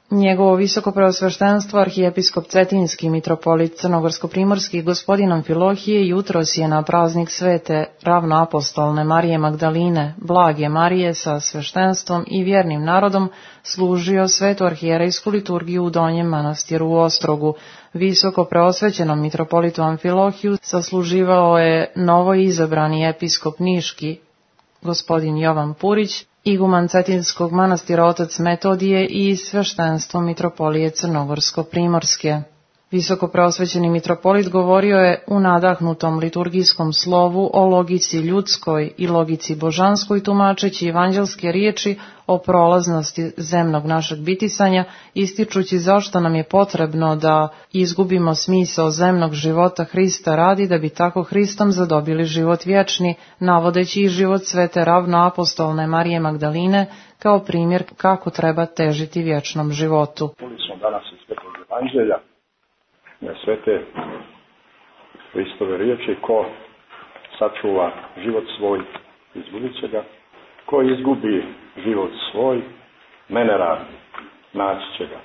Njegovo visoko preosveštenstvo arhijepiskop Cetinjski mitropolit Crnogorsko-primorski gospodin Amfilohije jutros je na praznik svete ravnoapostolne Marije Magdaline, blage Marije sa sveštenstvom i vjernim narodom služio svetu arhijerejsku liturgiju u Donjem manastiru u Ostrogu. Visoko preosvećenom mitropolitu Amfilohiju sasluživao je novo izabrani episkop Niški, gospodin Jovan Purić, iguman Cetinjskog manastira otac Metodije i sveštenstvo mitropolije Crnogorsko-primorske. Visoko preosvećeni mitropolit govorio je u nadahnutom liturgijskom slovu o logici ljudskoj i logici božanskoj, tumačeći evanđelske riječi o prolaznosti zemnog našeg bitisanja, ističući zašto nam je potrebno da izgubimo smisao zemnog života Hrista radi, da bi tako Hristom zadobili život vječni, navodeći i život svete ravnoapostolne Marije Magdaline kao primjer kako treba težiti vječnom životu. Čuli smo danas iz Svetog Evanđelja svete Hristove riječi: ko sačuva život svoj, izgubit će ga; ko izgubi život svoj, mene radi, naći će ga.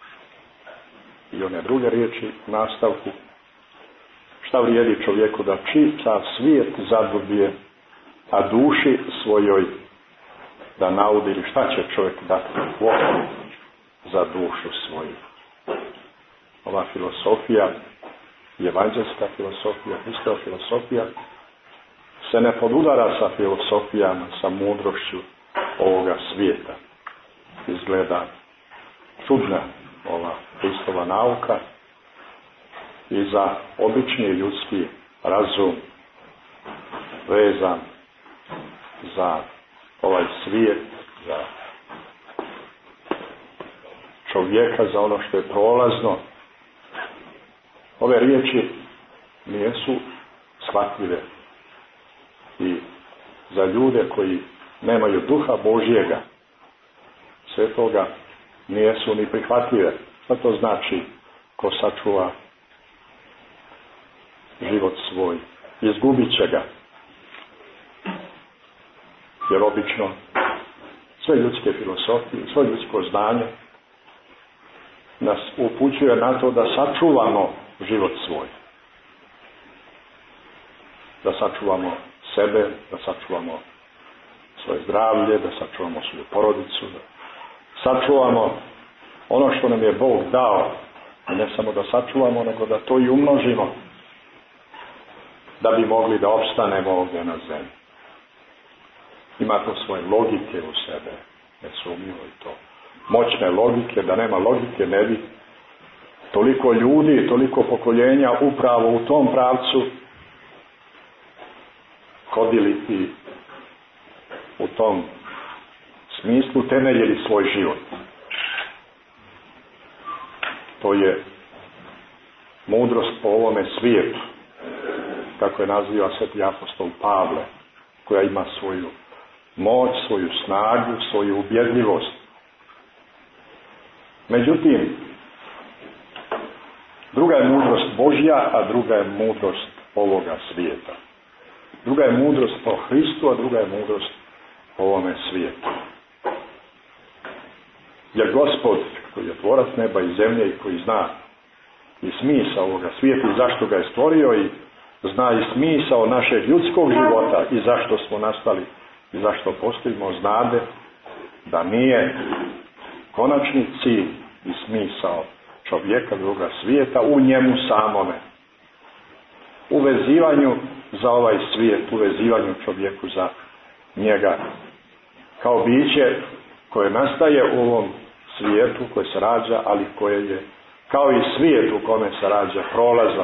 I one druge riječi u nastavku: šta vrijedi čovjeku da čitav svijet zadobije, a duši svojoj da naudi, ili šta će čovjek dati za dušu svoju. Ova filosofija, evanđelska filosofija, Hristova filosofija, se ne podudara sa filosofijama, sa mudrošću ovoga svijeta. Izgleda čudna ova Hristova nauka i za obični ljudski razum vezan za ovaj svijet, za čovjeka, za ono što je prolazno. Ove riječi nisu shvatljive i za ljude koji nemaju duha Božjega, svetoga, nisu ni prihvatljive. Šta to znači ko sačuva život svoj? Izgubit će ga. Jer obično sve ljudske filosofije, sve ljudsko znanje nas upućuje na to da sačuvamo život svoj. Da sačuvamo sebe, da sačuvamo svoje zdravlje, da sačuvamo svoju porodicu, da sačuvamo ono što nam je Bog dao. I ne samo da sačuvamo, nego da to i umnožimo, da bi mogli da opstanemo ovdje na zemlji. Ima to svoje logike u sebe, nesumnjivo i to. Moćne logike, da nema logike ne bi toliko ljudi, toliko pokoljenja upravo u tom pravcu hodili i u tom smislu temeljili svoj život. To je mudrost po ovome svijetu, kako je naziva sveti apostol Pavle, koja ima svoju moć, svoju snagu, svoju ubjedljivost. Međutim, druga je mudrost Božja, a druga je mudrost ovoga svijeta. Druga je mudrost po Hristu, a druga je mudrost po ovome svijetu. Jer Gospod, koji je tvorac neba i zemlje i koji zna i smisao ovoga svijeta i zašto ga je stvorio, i zna i smisao našeg ljudskog života i zašto smo nastali i zašto postojimo, znade da nije konačni cilj i smisao čovjeka druga svijeta u njemu samome. U vezivanju za ovaj svijet, u vezivanju čovjeku za njega. Kao biće koje nastaje u ovom svijetu, koje se rađa, ali koje je, kao i svijet u kome se rađa, prolazan.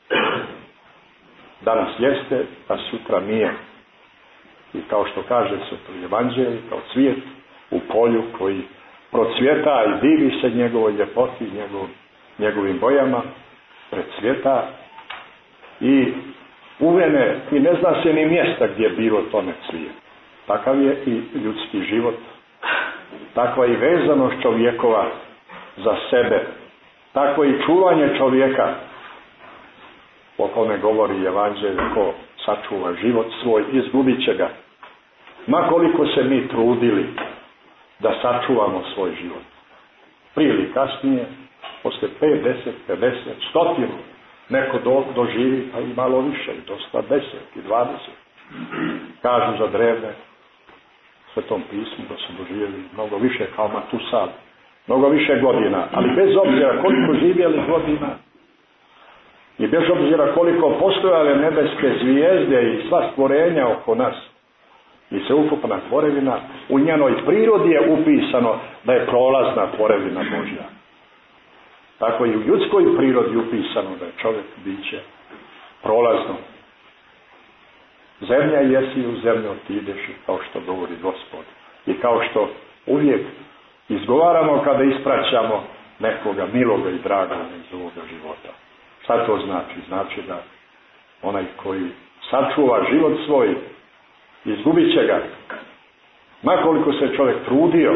Danas jeste, a sutra nije. I kao što kaže Sveto Evanđelje, kao cvijet u polju koji procvjeta i divi se njegovoj ljepoti, njegovim bojama, precvjeta i uvene i ne zna se ni mjesta gdje bilo tome cvijet. Takav je i ljudski život, takva i vezanost čovjekova za sebe, takvo i čuvanje čovjeka, o kome govori Evanđelje: ko sačuva život svoj, izgubit će ga. Ma koliko se mi trudili da sačuvamo svoj život, prije ili kasnije, posle 5, 10, 50, 100, neko doživi, pa i malo više, i dosta 10 i 20. Kažu za drevne Svetom pismu da su doživjeli mnogo više kao Matusal, mnogo više godina, ali bez obzira koliko živjeli godina i bez obzira koliko postojale nebeske zvijezde i sva stvorenja oko nas i sveukupna tvorevina, u njenoj prirodi je upisano da je prolazna tvorevina Božja. Tako i u ljudskoj prirodi upisano da je čovjek biće prolazno. Zemlja jesi, u zemlju otideš, kao što govori Gospod. I kao što uvijek izgovaramo kada ispraćamo nekoga miloga i dragoga iz ovoga života. Šta to znači? Znači da onaj koji sačuva život svoj, izgubit će ga. Makoliko se čovjek trudio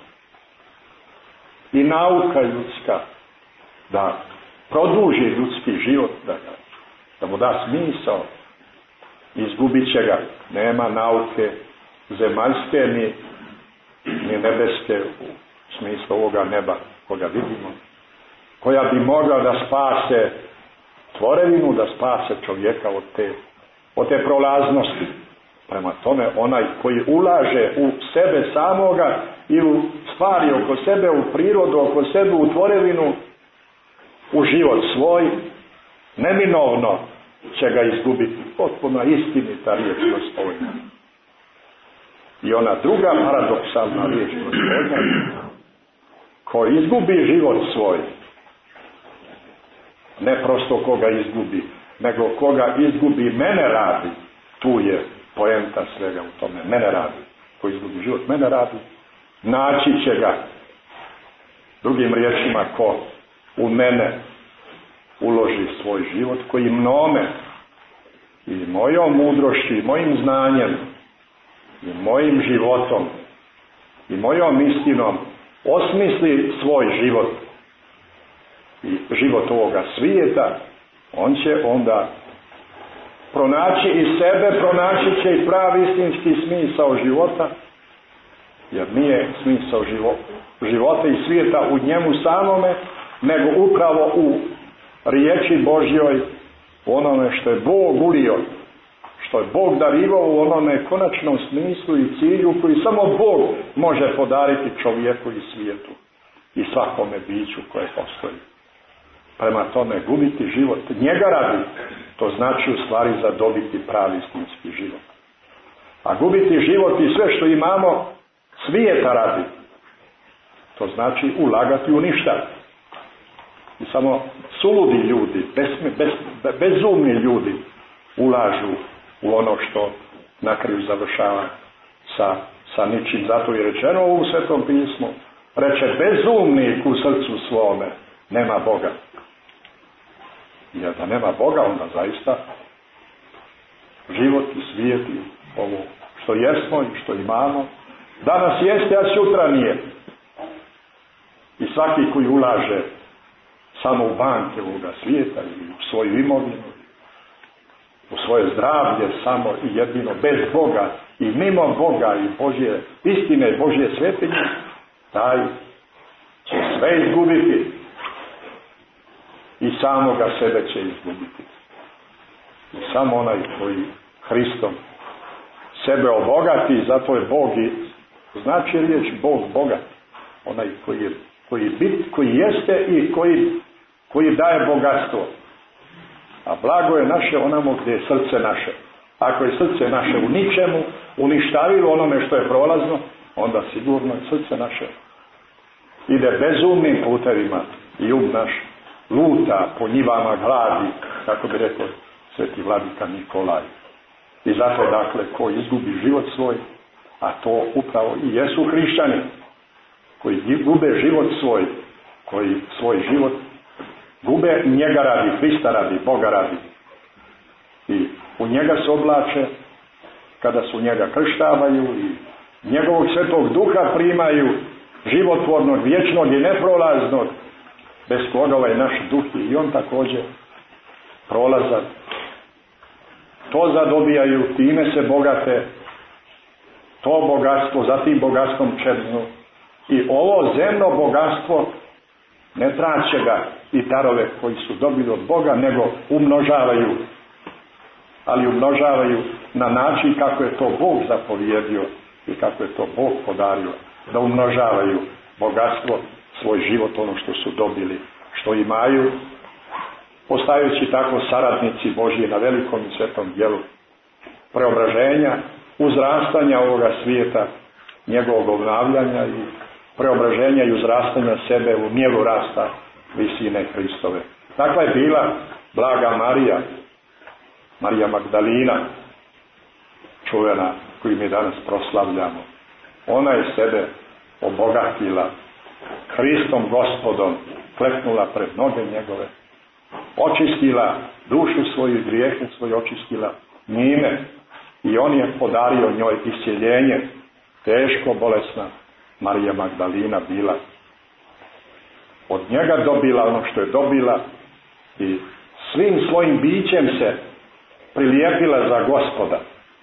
i nauka ljudska da produži ljudski život, da mu da smisao, izgubit će ga. Nema nauke zemaljske ni nebeske u smislu ovoga neba koga vidimo, koja bi mogla da spase tvorevinu, da spase čovjeka od te prolaznosti. Prema tome, onaj koji ulaže u sebe samoga i u stvari oko sebe, u prirodu, oko sebe, u tvorevinu, u život svoj, neminovno će ga izgubiti. Potpuno istinita riječ Gospodnja. I ona druga paradoksalna riječ Gospodnja, ko izgubi život svoj, ne prosto koga izgubi, nego koga izgubi mene radi, tu je poenta svega u tome, mene radi. Ko izgubi život, mene radi, naći će ga. Drugim riječima, ko u mene uloži svoj život, koji mnome i mojom mudrošću i mojim znanjem i mojim životom i mojom istinom osmisli svoj život i život ovoga svijeta, on će onda pronaći i sebe, pronaći će i pravi istinski smisao života, jer nije smisao života i svijeta u njemu samome, nego upravo u riječi Božjoj, u onome što je Bog ulio, što je Bog darivao u onome konačnom smislu i cilju koji samo Bog može podariti čovjeku i svijetu i svakome biću koje postoji. Prema tome, gubiti život njega radi, to znači u stvari zadobiti pravi istinski život. A gubiti život i sve što imamo svijeta radi, to znači ulagati u ništa. I samo suludi ljudi, bezumni ljudi ulažu u ono što na kraju završava sa ničim. Zato je rečeno u Svetom pismu, reče bezumnik u srcu svome, nema Boga. Jer da nema Boga, onda zaista život i svijet i ovo što jesmo i što imamo danas jeste, a sutra nije. I svaki koji ulaže samo u banke ovoga svijeta i u svoju imovinu, u svoje zdravlje, samo i jedino bez Boga i mimo Boga i Božje istine i Božje svetinje, taj će sve izgubiti i samoga sebe će izgubiti. I samo onaj koji Hristom sebe obogati, zato je Bog i znači riječ Bog bogat, onaj koji jeste i koji daje bogatstvo. A blago je naše onamo gdje je srce naše. Ako je srce naše u ničemu, uništavilo onome što je prolazno, onda sigurno je srce naše ide bezumnim putevima i naš luta po njivama gladi, kako bi rekao sveti vladika Nikolaj. I zato, dakle, ko izgubi život svoj, a to upravo i jesu hrišćani, koji gube život svoj, koji svoj život gube njega radi, Hrista radi, Boga radi. I u njega se oblače, kada su njega krštavaju i njegovog svetog duha primaju, životvornog, vječnog i neprolaznog, bez koga ovaj naš duh i on također prolazan. To zadobijaju, time se bogate, to bogatstvo, zatim bogatstvom čeznu. I ovo zemno bogatstvo Ne traće ga i darove koji su dobili od Boga, nego umnožavaju. Ali umnožavaju na način kako je to Bog zapovjedio i kako je to Bog podario. Da umnožavaju bogatstvo, svoj život, ono što su dobili, što imaju, postajući tako saradnici Božji na velikom i svetom djelu preobraženja, uzrastanja ovoga svijeta, njegovog obnavljanja i preobraženja i uzrastanja sebe u mjeru rasta visine Hristove. Takva je bila blaga Marija, Marija Magdalina, čuvena, koju mi danas proslavljamo. Ona je sebe obogatila Hristom Gospodom, kleknula pred noge njegove, očistila dušu svoju i grijehe svoje očistila njime i on je podario njoj iscjeljenje. Teško bolesna Marija Magdalina bila od njega dobila ono što je dobila i svim svojim bićem se prilijepila za Gospoda.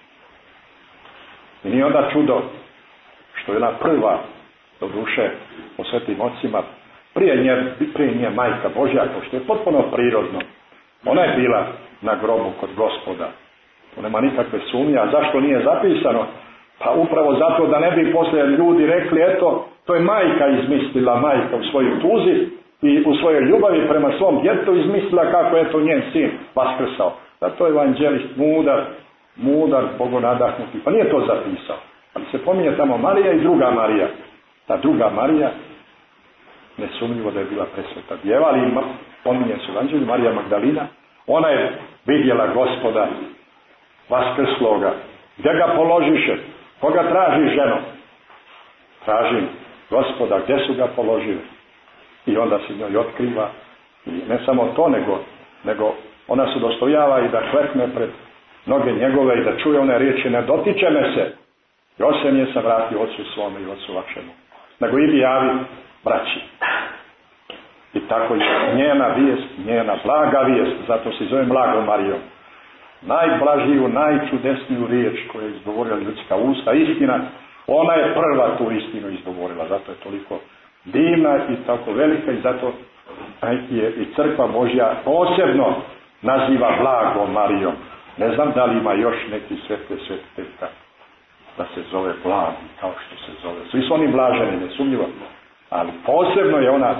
I nije onda čudo što je ona prva, do duše po svetim ocima, prije nje majka Božja, što je potpuno prirodno. Ona je bila na grobu kod Gospoda. To nema nikakve sumnje. A zašto nije zapisano? Pa upravo zato da ne bi poslije ljudi rekli, eto, to je majka izmislila, majka u svojoj tuzi i u svojoj ljubavi prema svom djetetu izmislila kako je to njen sin vaskrsao. Zato je evanđelist mudar, bogonadahnuti. Pa nije to zapisao. Ali se pominje tamo Marija i druga Marija. Ta druga Marija, nesumnjivo da je bila presveta djeva, ali pominje se u evanđelju Marija Magdalina. Ona je vidjela Gospoda vaskrsloga. Gdje ga položiše? Koga traži ženo? Tražim Gospoda, gdje su ga položili? I onda se njoj otkriva. I ne samo to, nego ona se dostojava i da klekne pred noge njegove i da čuje one riječi, ne dotiče me se. Još se nije vratio ocu svome i ocu vašemu. Nego idi javi braći. I tako je njena vijest, njena blaga vijest, zato se zove blagom Marijom. Najblažiju, najčudesniju riječ koju je izgovorila ljudska usta, istina, ona je prva tu istinu izgovorila, zato je toliko divna i tako velika i zato je i crkva Božja posebno naziva blagom Marijom. Ne znam da li ima još neki svetiteljka da se zove blagi, kao što se zove. Svi su oni blaženi, nesumnjivo, ali posebno je ona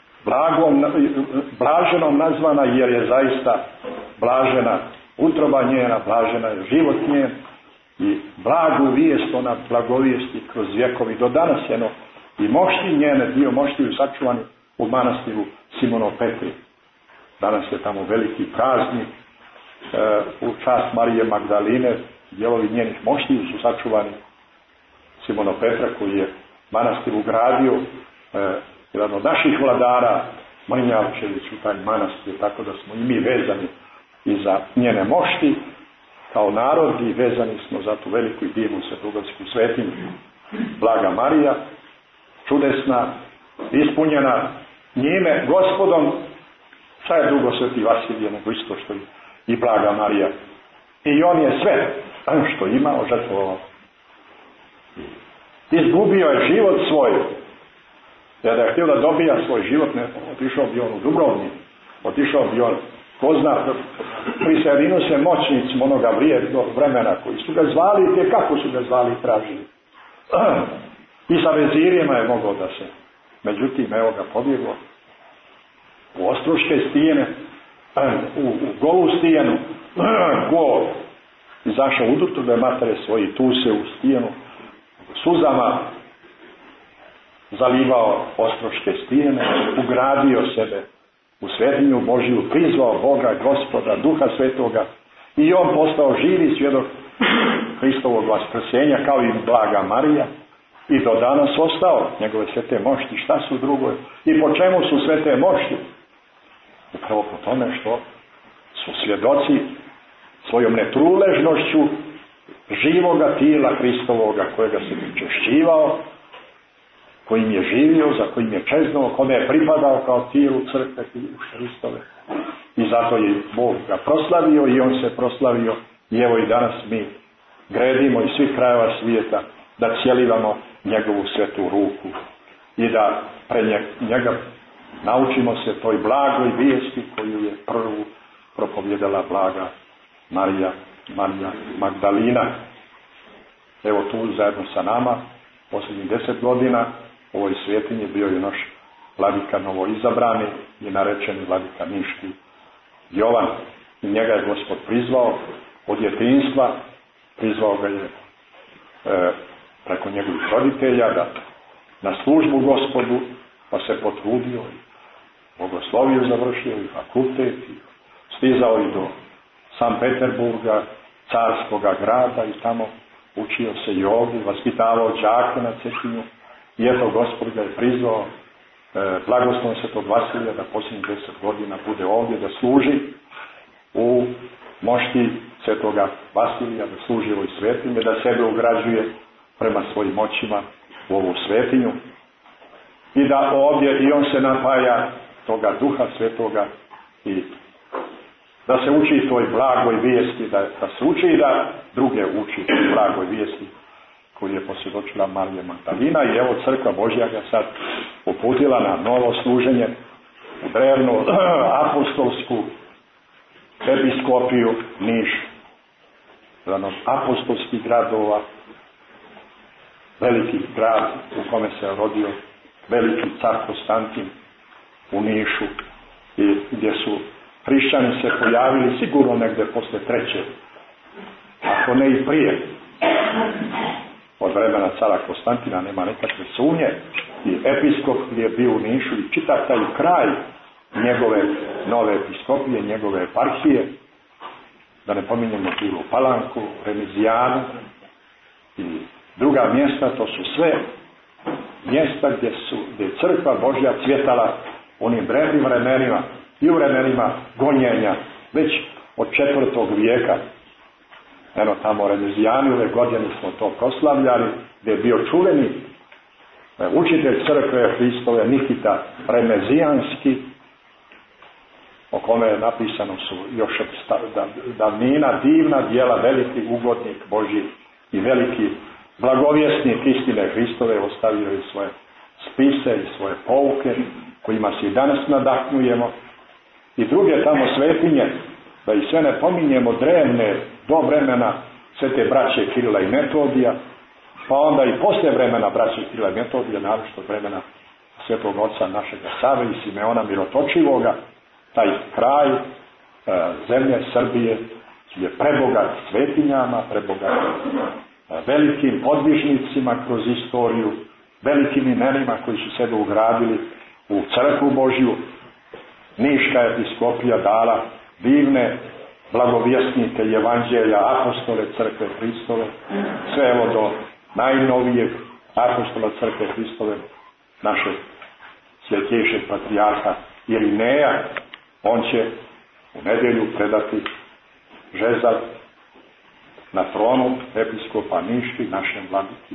blaženom nazvana jer je zaista blažena utroba njena, blažena je život njen i blagu vijest ona blagovijesti kroz vjekovi do danas jedno i mošti njene, dio moštiju sačuvani u manastiru Simono Petri. Danas je tamo veliki praznik u čast Marije Magdaline, dijelovi njenih moštiju su sačuvani Simono Petra koji je manastir ugradio, jedan od naših vladara Mrnjavčević u taj manastir, tako da smo i mi vezani i za njene mošti kao narod i vezani smo za tu veliku i divnu svetogorsku svetinju. Blaga Marija, čudesna, ispunjena njime Gospodom, šta je drugo sveti Vasilije nego isto što i blaga Marija. I on je sve što ima ožrtvovao. Izgubio je život svoj. Da je htio da dobija svoj život, ne, otišao bi on u Dubrovnik, otišao bi on, ko zna, prisjedinu se moćnicima onoga vremena koji su ga zvali, te kako su ga zvali i tražili. I sa vezirijama je mogao da se, međutim, evo ga pobjeglo u Ostroške stijene, u golu stijenu, gol, izašao udutrbe matere svoji, tu se u stijenu, suzama zalivao Ostroške stijene, ugradio sebe u svetinju Božiju, prizvao Boga, Gospoda, Duha Svetoga i on postao živi svjedok Hristovog vaskrsenja kao i blaga Marija i do danas ostao njegove svete mošti. Šta su drugo? I po čemu su svete mošti? Upravo po tome što su svjedoci svojom netruležnošću živoga tijela Hristovoga kojega se pričešćivao, kojim je živio, za kojim je čeznuo, kome je pripadao kao tijelu crkve Hristove. I zato je Bog ga proslavio i on se proslavio i evo i danas mi gredimo iz svih krajeva svijeta da cijelivamo njegovu svetu ruku i da pre njega naučimo se toj blagoj vijesti koju je prvu propovjedala blaga Marija Magdalina. Evo tu zajedno sa nama posljednjih 10 godina u ovoj svetinji bio je naš vladika novoizabrani i narečeni vladika niški Jovan. I njega je Gospod prizvao od djetinjstva, prizvao ga je preko njegovih roditelja da na službu Gospodu, pa se potrudio i bogosloviju završio i fakultet i stizao i do San Peterburga, carskoga grada i tamo učio se jogi, vaspitavao đake na Cetinju i eto Gospod ga je prizvao blagoslovom Svetog Vasilija da posljednjih 10 godina bude ovdje da služi u mošti Svetoga Vasilija, da služi ovoj svetinji, da sebe ugrađuje prema svojim moćima u ovu svetinju i da ovdje i on se napaja toga Duha Svetoga i da se uči toj blagoj vijesti, da se uči i da druge uči toj blagoj vijesti koju je posvjedočila Marija Magdalina. I evo Crkva Božja ga sad uputila na novo služenje u drevnu apostolsku episkopiju Niš, jedan od apostolskih gradova, veliki grad u kome se rodio veliki car Konstantin u Nišu i gdje su hrišćani se pojavili sigurno negdje posle 3. ako ne i prije od vremena cara Konstantina, nema nekakve sumnje. I episkop je bio u Nišu i čitav taj kraj njegove nove episkopije, njegove eparhije, da ne pominjemo Bilu Palanku, Remizijanu i druga mjesta, to su sve mjesta gdje je Crkva Božja cvjetala u onim drevnim vremenima i u vremenima gonjenja, već od 4. vijeka. Eno tamo Remizijani, ove godine smo to proslavljali, gdje je bio čuveni učitelj Crkve Hristove Nikita Remezijanski, o kome je napisano su još od davnina divna djela, veliki ugodnik Božji i veliki blagovjesnik istine Hristove, ostavio je svoje spise i svoje pouke kojima se i danas nadahnujemo i druge tamo svetinje, da i sve ne pominjemo drevne do vremena svete braće Kirila i Metodija, pa onda i poslije vremena braće Kirila i Metodija, naročito vremena svetog oca našega Save i Simeona Mirotočivoga. Taj kraj zemlje Srbije je prebogat svetinjama, prebogat velikim podvižnicima kroz istoriju, velikim imenima koji su sebe ugradili u Crkvu Božju. Niška episkopija dala divne blagovjesnike evanđelja, apostole Crkve Hristove, sve evo do najnovijeg apostola Crkve Hristove, našeg svjetejšeg patrijarha Irineja. On će u nedjelju predati žezal na tronu episkopa Niški našem vladiki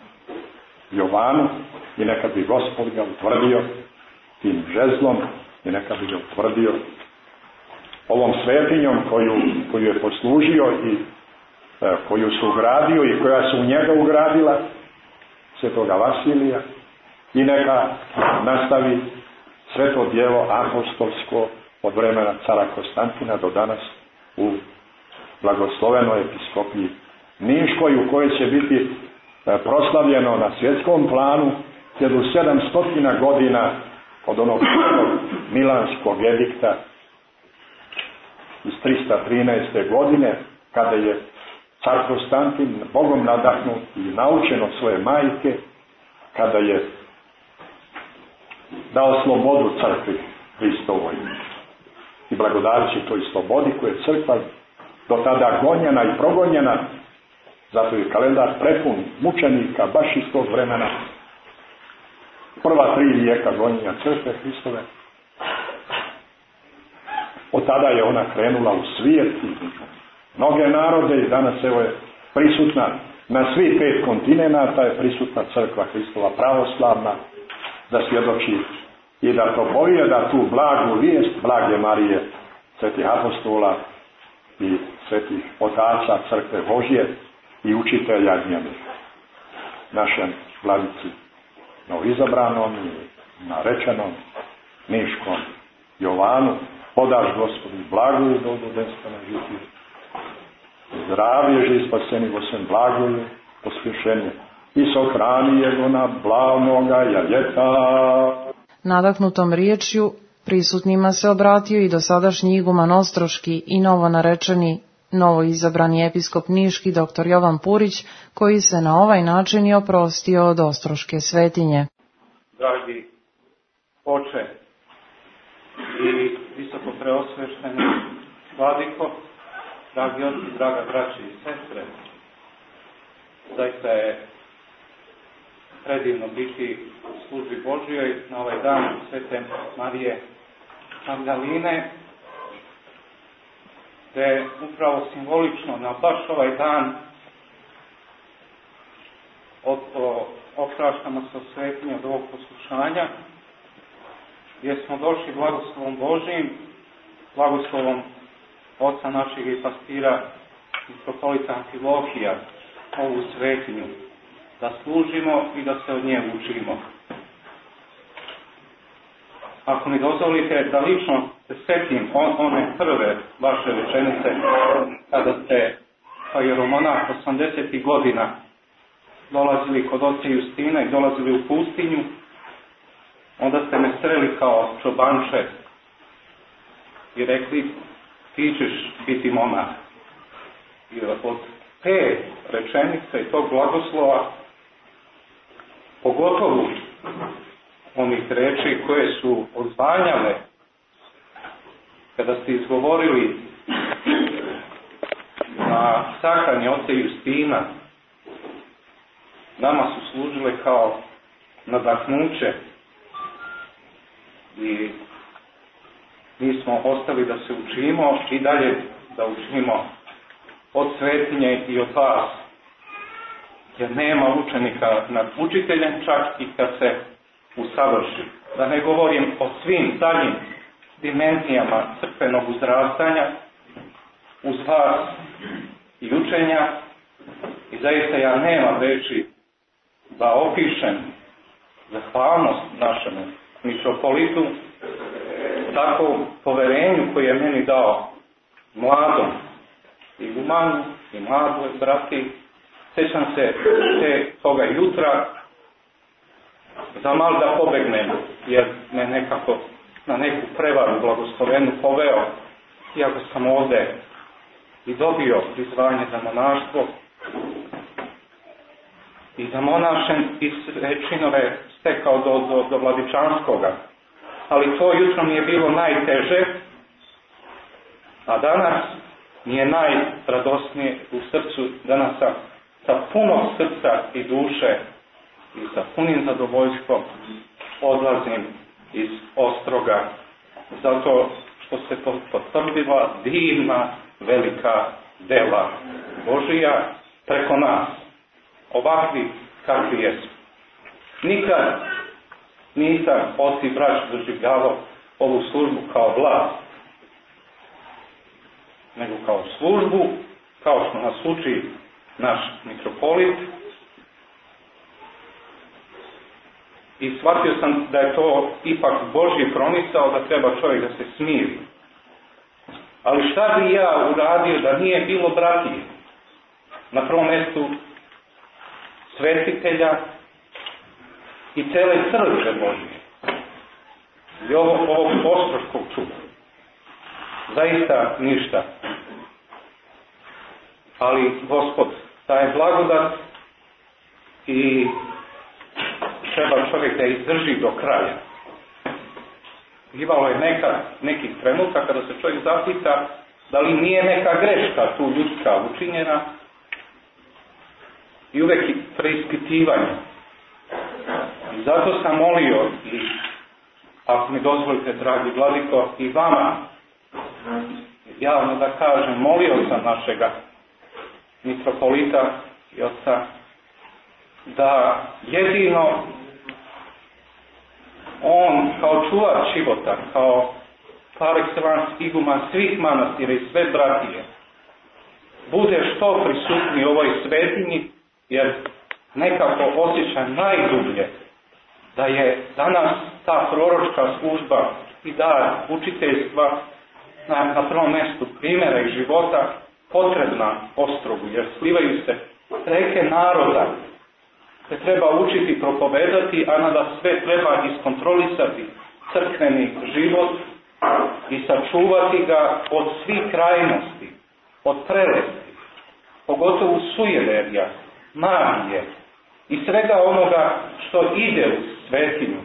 Jovanu i neka bi Gospod ga utvrdio tim žezlom i neka bi ga utvrdio ovom svetinjom koju je poslužio i koju su ugradio i koja su u njega ugradila Svetoga Vasilija i neka nastavi sve to djelo apostolsko od vremena cara Konstantina do danas u blagoslovenoj episkopiji Niškoj, u kojoj će biti proslavljeno na svjetskom planu 1700 godina od onog Milanskog edikta iz 313. godine, kada je car Konstantin Bogom nadahnut i naučen od svoje majke, kada je dao slobodu crkvi Hristovoj i blagodareći toj slobodi koje je crkva do tada gonjena i progonjena, zato je kalendar prepun mučenika baš iz tog vremena, prva 3 vijeka gonjenja crkve Hristove. Od tada je ona krenula u svijet i mnoge narode i danas evo je prisutna na svih 5 kontinenata, je prisutna crkva Hristova pravoslavna, da svjedoči i da propovijeda tu blagu vijest blage Marije, svetih apostola i svetih otaca Crkve Božje i učitelja njenih. Našem vladici novoizabranom i narečenom Niškom Jovanu, podaš Gospodu blagoju dolgodenstva na žitiju. Zdravlje že spaseni vo svem blagoju, pospješenje. I sohrani jego na blavnoga jajeta. Nadahnutom riječju prisutnima se obratio i dosadašnji iguman Ostroški i novonarečeni, novoizabrani episkop Niški dr. Jovan Purić, koji se na ovaj način je oprostio od Ostroške svetinje. Dragi oče i visoko preosvešteni vladiko, dragi oci, draga braći i sestre, zaista je predivno biti u službi Božjoj na ovaj dan Svete Marije Magdaline, te upravo simbolično na baš ovaj dan opraštamo se od svetinje, od ovog poslušanja, gdje smo došli blagoslovom Božjim, blagoslovom oca našeg i pastira mitropolita Amfilohija, ovu svetinju, da služimo i da se od nje učimo. Ako mi dozvolite da lično se setim one prve vaše rečenice, kada ste kao jeromonah 80. godina dolazili kod oca Justina i dolazili u pustinju, onda ste me sreli kao čobanče i rekli, ti ćeš biti monah. I od te rečenice i tog blagoslova, pogotovo onih reči koje su odzvanjale kada ste izgovorili na sahrani oca Justina, nama su služile kao nadahnuće i mi smo ostali da se učimo i dalje da učimo od svetinje i od vas, jer nema učenika nad učiteljem, čak i kad se usavrši. Da ne govorim o svim daljim dimenzijama crkvenog uzrastanja uz vas i učenja, i zaista ja nemam reči da opišem zahvalnost našemu mitropolitu, takvom poverenju koje je meni dao mladom igumanu i mladoj brati. Sjećam se toga jutra, zamal da pobegnem, jer me nekako na neku prevaru blagoslovenu poveo, iako sam ovdje i dobio prizvanje za monaštvo i za monašen i sve činove stekao do Vladičanskoga. Ali to jutro mi je bilo najteže, a danas mi je najradosnije u srcu, danas sa puno srca i duše i sa punim zadovoljstvom odlazim iz Ostroga, zato što se potvrdila divna, velika dela Božija preko nas, ovakvi kakvi jesu. Nikad nisam, oci brać, doživljavao ovu službu kao vlast, nego kao službu, kao što nas uči naš mitropolit. I shvatio sam da je to ipak Božji promisao, da treba čovjek da se smiri. Ali šta bi ja uradio da nije bilo bratije? Na prvom mjestu svetitelja i cele crkve Božje. I ovog ostroškog čuda. Zaista ništa. Ali Gospod daje blagodat i treba čovjek da izdrži do kraja. Bivalo je nekih trenutka kada se čovjek zapita da li nije neka greška tu ljudska učinjena i uvijek preispitivanje. I zato sam molio i, ako mi dozvolite, dragi vladiko, i vama javno da kažem, molio sam našega mitropolita i oca da jedino on kao čuvar života, kao par excellence iguman svih manastira i sve bratije, bude što prisutniji u ovoj svetinji, jer nekako osjeća najdublje da je danas ta proročka služba i dar učiteljstva na prvom mjestu primjera i života potrebna Ostrogu, jer slivaju se reke naroda, se treba učiti, propovedati, a nada sve treba iskontrolisati crkveni život i sačuvati ga od svih krajnosti, od prelesti, pogotovo sujeverja, magije i svega onoga što ide u svetinju.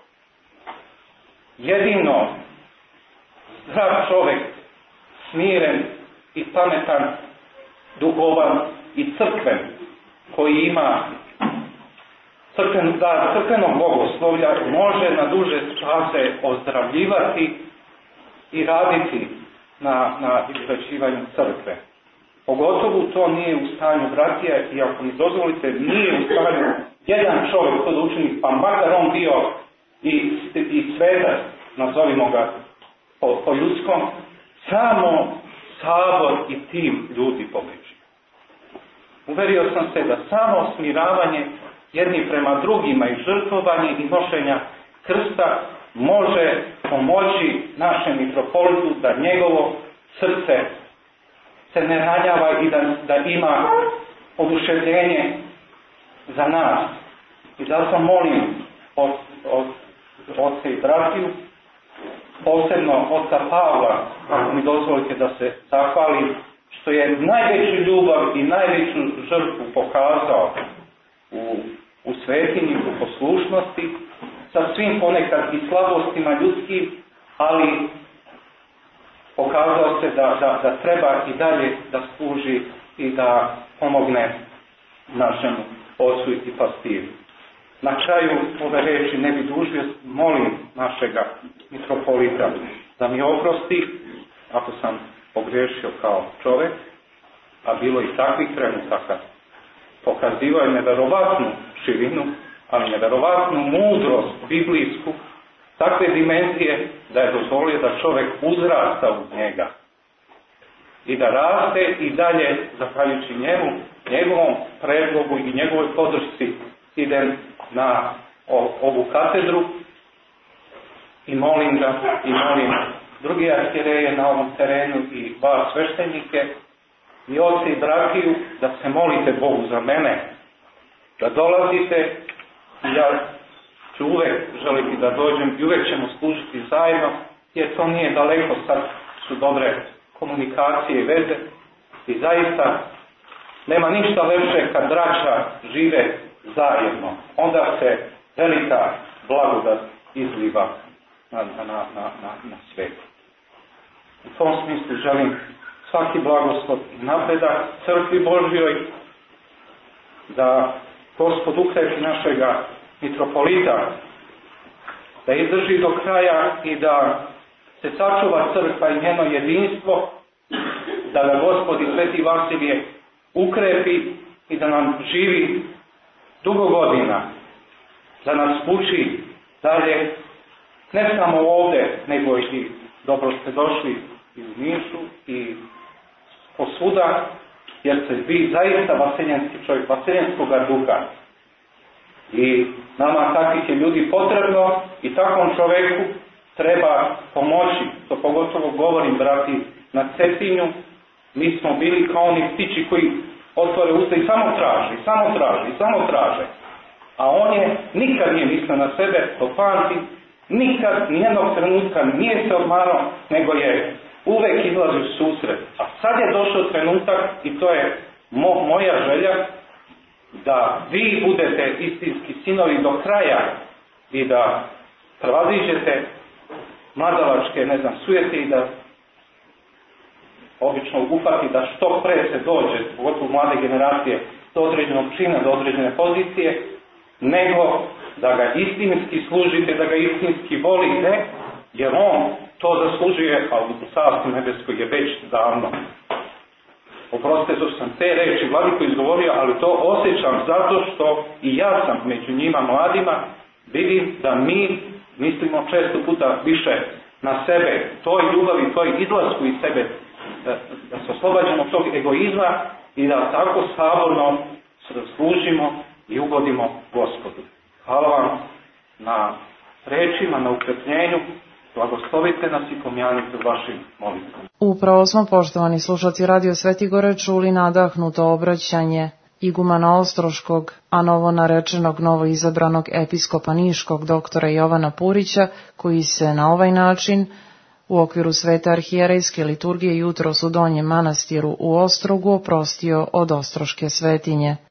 Jedino zdrav čovjek, smiren i pametan, duhovan i crkven, koji ima crkvenog bogoslovlja, može na duže čase ozdravljivati i raditi na izgrađivanju crkve. Pogotovo to nije u stanju bratija, i ako mi dozvolite, nije u stanju jedan čovjek to da učini, pa makar on bio i svetac, nazovimo ga po ljudskom, samo sabor i tim ljudi pobeđi. Uverio sam se da samo smiravanje jedni prema drugima i žrtvovanje i nošenja krsta može pomoći našem mitropolitu da njegovo srce se ne ranjava i da ima oduševljenje za nas. I zato molim od oca i bratiju, posebno oca Pavla, ako mi dozvolite da se zahvalim, što je najveću ljubav i najveću žrtvu pokazao u svetinji, u poslušnosti, sa svim ponekad i slabostima ljudskim, ali pokazao se da treba i dalje da služi i da pomogne našemu ocu i pastiru. Na kraju ove reči ne bi dužio, molim našega mitropolita da mi oprosti ako sam pogriješio kao čovjek, a bilo i takvih trenutaka. Pokazivao je neverovatnu širinu, ali neverovatnu mudrost biblijsku, takve dimenzije da je dozvolio da čovjek uzrasta u njega i da raste i dalje, zahvaljujući njemu, njegovom predlogu i njegovoj podršci, idem na ovu katedru i molim ga i molim drugi arhijereje na ovom terenu i vas sveštenike i oci i bratiju da se molite Bogu za mene, da dolazite i ja ću uvek želiti da dođem i uvek ćemo služiti zajedno, jer to nije daleko, sad su dobre komunikacije i veze i zaista nema ništa lepše kad braća žive zajedno. Onda se velika blagodat izliva na svijet. U tom smislu želim svaki blagoslov i napredak crkvi Božjoj, da Gospod ukrepi našega mitropolita, da izdrži do kraja i da se sačuva crkva i njeno jedinstvo, da ga Gospod i Sveti Vasilije ukrepi i da nam živi dugo godina, da nas uči dalje, ne samo ovdje, nego i dobro ste došli i u Nišu i posvuda, jer ste vi zaista vaseljenski čovjek, vaseljenskoga duha. I nama takvih je ljudi potrebno i takvom čovjeku treba pomoći. To pogotovo govorim, brati, na Cetinju. Mi smo bili kao oni ptiči koji otvore usta i samo traže. A on je nikad nije mislio na sebe, to pamti, nikad, nijednog trenutka nije se odmarao, nego je uvek izlazio u susret. A sad je došao trenutak, i to je moja želja, da vi budete istinski sinovi do kraja i da prevaziđete mladalačke, sujete i da obično ufati da što pre se dođe, pogotovo mlade generacije, do određenog čina, do određene pozicije, nego da ga istinski služite, da ga istinski volite, jer on to zaslužuje, a u Carstvu nebeskoj je već davno. Oprostite što sam te reči vladiko izgovorio, ali to osjećam zato što i ja sam među njima mladima, vidim da mi mislimo često puta više na sebe, toj ljubavi, toj izlasku iz sebe, da se oslobađamo tog egoizma i da tako saborno služimo i ugodimo Gospodu. Hvala vam na rečima, na ukrepljenju. Blagoslovite nas i pomjanite u vašim molitvama. Upravo smo, poštovani slušalci Radio Svetigore, čuli nadahnuto obraćanje igumana Ostroškog, a novo narečenog, novo izabranog episkopa Niškog, doktora Jovana Purića, koji se na ovaj način u okviru Svete arhijerejske liturgije jutros u Donjem manastiru u Ostrogu oprostio od ostroške svetinje.